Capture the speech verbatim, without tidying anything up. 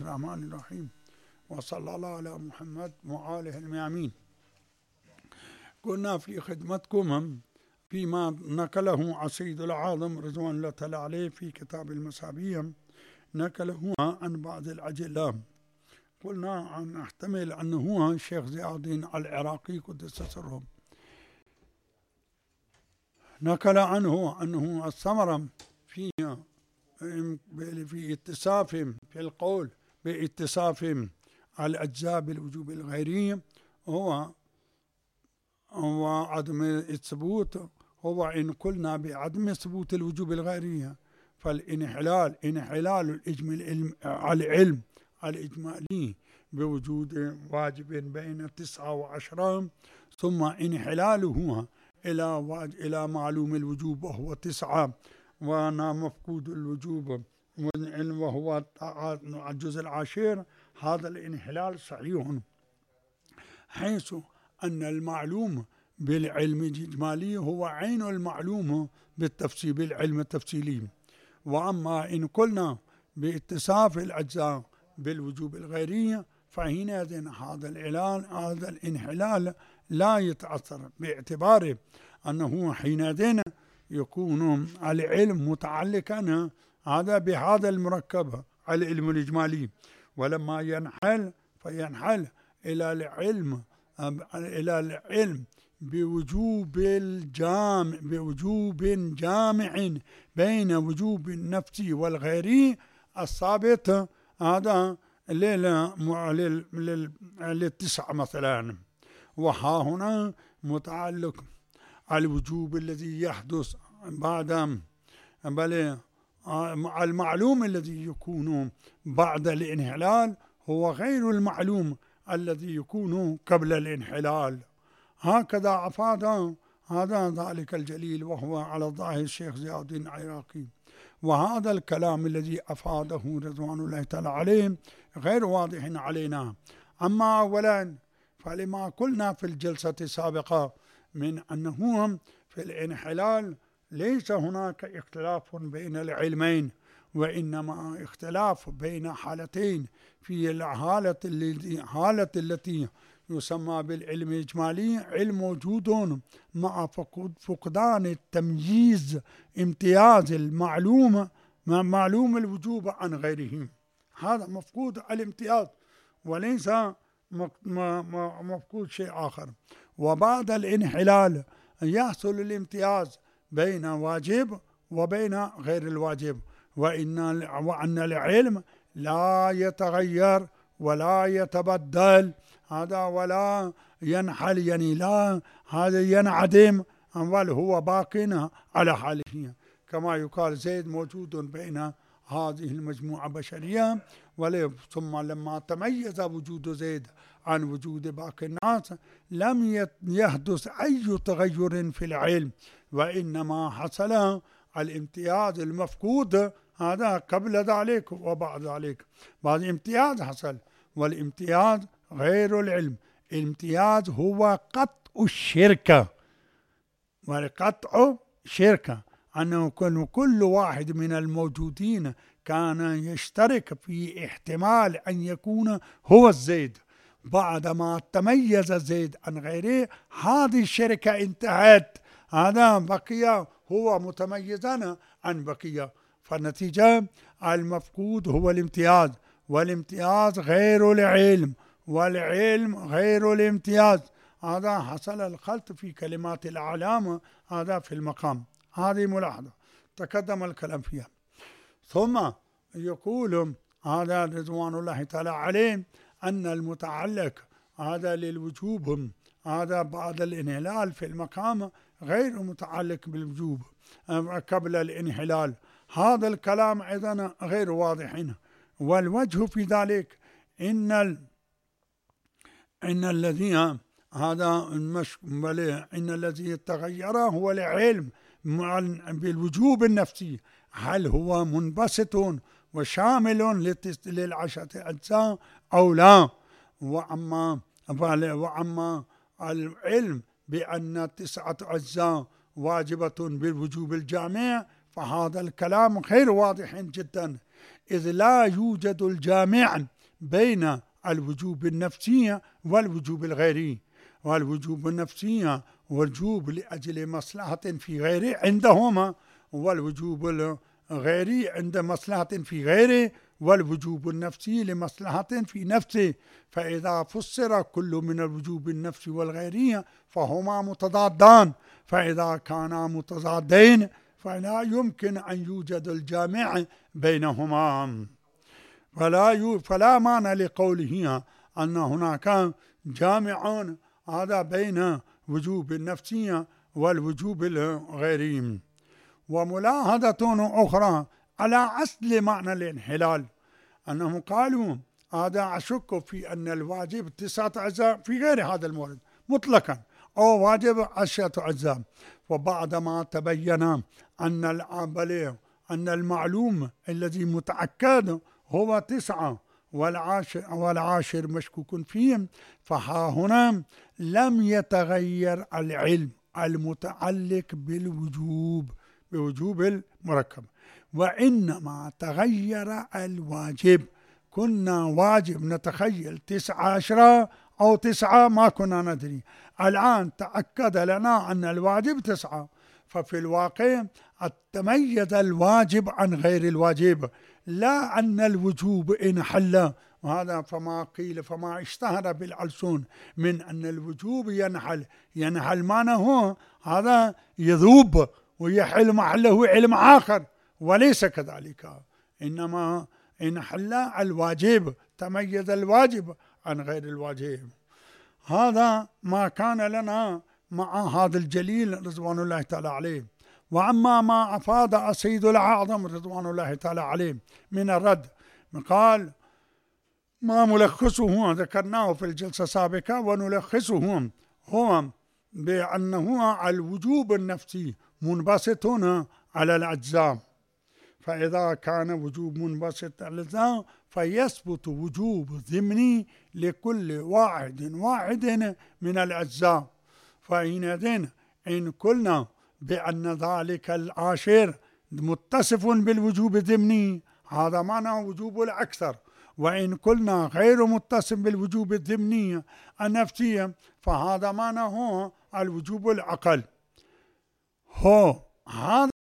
الرحمن الرحيم، وصلى الله على محمد وآله الميامين. كنا في خدمتكم فيما نقله السيد العاظم رضوان الله تعالى عليه في كتاب المسابية، نقله عن بعض الأجلاء. قلنا أن نحتمل أنه الشيخ ضياء الدين العراقي قدس سره، نقل عنه أنه الثمرة في في اتصاف في القول باتصاف الأجزاء بالوجوب الغيري هو هو عدم الثبوت. هو إن قلنا بعدم ثبوت الوجوب الغيري فالانحلال انحلال الإجمال العلم الإجمالي بوجود واجب بين تسعة وعشرة، ثم انحلاله إلى واج... إلى معلوم الوجوب وهو تسعة، وانا مفقود الوجوب وهو الجزء العاشر. هذا الانحلال صحيح، حيث أن المعلوم بالعلم الإجمالي هو عين المعلوم بالتفصيل بالعلم التفصيلي. وأما إن قلنا باتصاف الأجزاء بالوجوب الغيري فحينئذ هذا الإعلان هذا الانحلال لا يتأثر، باعتبار أنه حينئذ يكون العلم متعلقا هذا بهذا المركب العلم الإجمالي، ولما ينحل فينحل إلى العلم إلى العلم بوجوب الجامع بوجوب جامع بين وجوب النفسي والغيري الثابت هذا للتسعة مثلا. وها هنا متعلق الوجوب الذي يحدث بعد بل المعلوم الذي يكون بعد الانحلال هو غير المعلوم الذي يكون قبل الانحلال. هكذا أفاد هذا ذلك الجليل وهو على الظاهر الشيخ ضياء الدين العراقي. وهذا الكلام الذي أفاده رضوان الله تعالى عليه غير واضح علينا. أما أولا فلما قلنا في الجلسة السابقة من أنه في الانحلال ليس هناك اختلاف بين العلمين، وإنما اختلاف بين حالتين. في الحالة التي حالة التي يسمى بالعلم الإجمالي علم موجود مع فقدان التمييز امتياز المعلوم مع معلوم الوجوب عن غيره، هذا مفقود الامتياز وليس مفقود شيء آخر. وبعد الانحلال يحصل الامتياز بين واجب وبين غير الواجب، وإن وأن العلم لا يتغير ولا يتبدل هذا ولا ينحل، يعني لا هذا ينعدم بل هو باق على حاله، كما يقال زيد موجود بين هذه المجموعة بشرية. ثم لما تميز وجود زيد عن وجود باقي الناس لم يحدث أي تغير في العلم، وإنما حصل الامتياز المفقود هذا قبل ذلك وبعد ذلك. بعد امتياز حصل، والامتياز غير العلم. الامتياز هو قطع الشركة، والقطع شركة أنه كل واحد من الموجودين كان يشترك في احتمال أن يكون هو الزيد. بعدما تميز زيد عن غيره هذه الشركة انتهت، هذا بقي هو متميزا عن بقية. فالنتيجة المفقود هو الامتياز، والامتياز غير العلم، والعلم غير الامتياز. هذا حصل الخلط في كلمات الأعلام هذا في المقام. هذه ملاحظة تقدم الكلام فيها. ثم يقول هذا رضوان الله تعالى عليه أن المتعلق هذا للوجوب هذا بعد الانحلال في المقام غير متعلق بالوجوب قبل الانحلال. هذا الكلام أيضا غير واضح هنا. والوجه في ذلك إن ال... إن الذي هذا المش... إن الذي تغير هو العلم بالوجوب النفسي، هل هو منبسط وشامل للتس... للعشرة أجزاء أو لا. وأما وأما العلم بأن تسعة أجزاء واجبة بالوجوب الجامع فهذا الكلام غير واضح جدا، إذ لا يوجد الجامع بين الوجوب النفسي والوجوب الغيري. والوجوب النفسي وجوب لأجل مصلحة في غيره عندهما، والوجوب الغيري عند مصلحة في غيره، والوجوب النفسي لمصلحة في نفسه. فإذا فسر كل من الوجوب النفسي والغيري فهما متضادان، فإذا كانا متضادين فلا يمكن أن يوجد الجامع بينهما. فلا يو فلا معنى لقوله أن هناك جامع هذا بين وجوب النفسي والوجوب الغيري. وملاحظة أخرى على أصل معنى الانحلال أنهم قالوا هذا أشك في أن الواجب تسعة أجزاء في غير هذا المورد مطلقا، أو واجب عشرة أجزاء. وبعدما تبين أن العمل أن المعلوم الذي متأكد هو تسعة والعاشر, والعاشر مشكوك فيه، فها هنا لم يتغير العلم المتعلق بالوجوب بوجوب المركب، وإنما تغير الواجب. كنا واجب نتخيل تسعة عشرة أو تسعة ما كنا ندري، الآن تأكد لنا أن الواجب تسعة، ففي الواقع تميز الواجب عن غير الواجب، لا أن الوجوب انحل. وهذا فما قيل فما اشتهر بالألسن من أن الوجوب ينحل. ينحل معنى هو هذا يذوب ويحل محله علم آخر، وليس كذلك، إنما انحل الواجب، تميز الواجب عن غير الواجب. هذا ما كان لنا مع هذا الجليل رضوان الله تعالى عليه. وأما ما أفاد السيد الأعظم رضوان الله تعالى عليه من الرد، قال ما ملخصه ذكرناه في الجلسة السابقة، ونلخصه هو بأنه الوجوب النفسي منبسط على الأجزاء، فإذا كان وجوب منبسط على الأجزاء فيثبت وجوب ضمني لكل واحد واحد من الأجزاء. فحينئذ إن قلنا بأن ذلك العاشر متصف بالوجوب الضمني هذا معنى وجوب الأكثر، وإن قلنا غير متصف بالوجوب الضمني النفسي فهذا معنى هو الوجوب الأقل. هو هذا